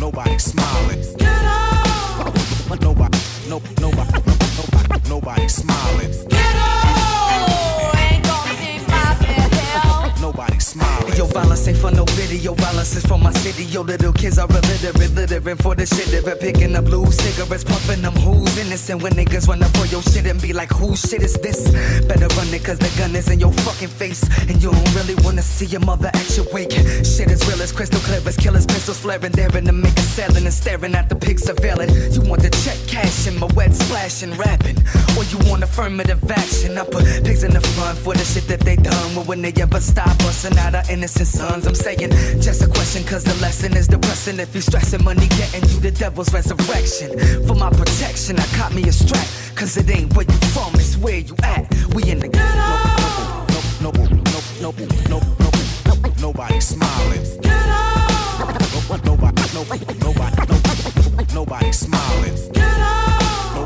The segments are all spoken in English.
nobody smiling. Get up! Nobody smiling. Get up! Ain't gonna be my hell. Nobody smiling. Yo, violence ain't for no video, violence is for my city. Yo, little kids are illiterate, littering for the shit. They're picking up blue cigarettes, puffing them. Who's innocent when niggas run up for your shit and be like, whose shit is this? Better run it cause the gun is in your fucking face. And you don't really wanna see your mother at your wake. Shit is real as crystal clear as killers, pistols flaring. There in the make a selling and staring at the pigs surveilling. You want the check cashing, my wet splashing, rapping. Or you want affirmative action? I put pigs in the front for the shit that they done. Well, when they ever stop busting out our innocent sons, I'm saying just a question cause the lesson is depressing. If you stressing money getting you the devil's resurrection. For my protection I caught me a strap, cause it ain't where you from, it's where you at. We in the nobody smiling. Get up! Nobody smiling. Get up!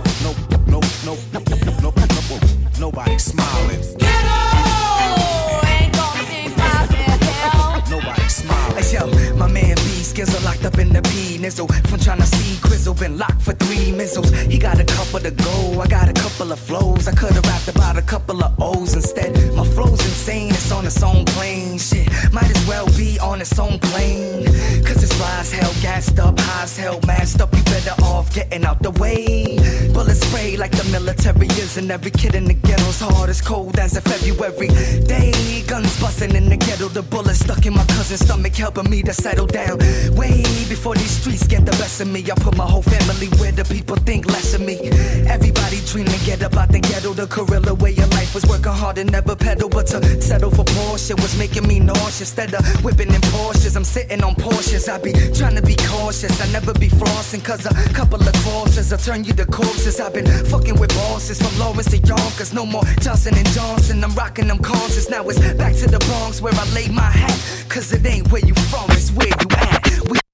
Nobody smiling. Get up! Ain't gonna be my hell. Nobody smiling. Hey, yo, my man B Skizzle locked up in the P Nizzle. From trying to see Quizzle, been locked for 3 missiles. He got a couple to go, I got a couple of flows. I could've rapped about a couple of O's instead. My flow's insane, it's on its own plane. Shit, might as well be on its own plane. Cause it's fly as hell, gassed up, high as hell, masked up. You better off getting out the way. Bullets spray like the military is. And every kid in the ghetto's hard as cold as a February day. Guns busting in the ghetto, the bullets stuck in my cousin's stomach, helping me to settle down. Way before these streets get the best of me, I put my whole family where the people think less of me. Everybody dream to get up out the ghetto. The gorilla way of life was working hard and never pedal. But to settle for Porsche was making me nauseous. Instead of whipping in Porsches, I'm sitting on Porsches. I be trying to be cautious, I never be flossing. Cause a couple of crosses will turn you to corpses. I've been fucking with bosses from Lawrence to Yonkers. No more Johnson and Johnson, I'm rocking them concerts. Now it's back to the Bronx where I lay my hat. Cause it ain't where you from, it's where you at.